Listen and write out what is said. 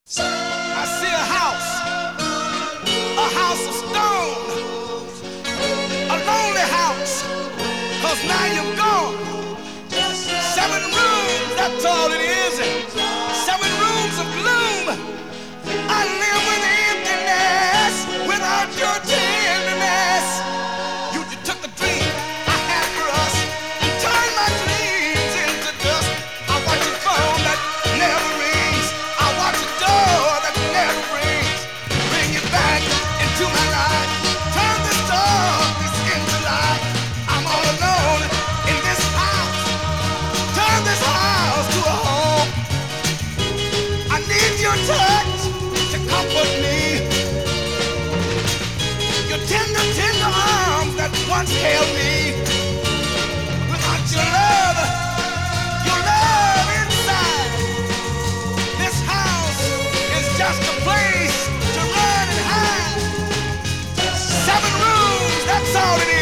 I see a house of stone, a lonely house, 'cause now you're gone. 7 rooms, that's all it is. 7 rooms of gloom. I live with emptiness without your tenderness. You took the dream I had for us and turned my dreams into dust. I watch a phone that never rings. I watch a door that never rings. Bring you back into my life. Turn this darkness into light. I'm all alone in this house. Turn this house to a home. I need your touch to comfort me. Your tender, tender arms that once held me. Without your love inside, this house is just a place to run and hide. 7 rooms, that's all it is.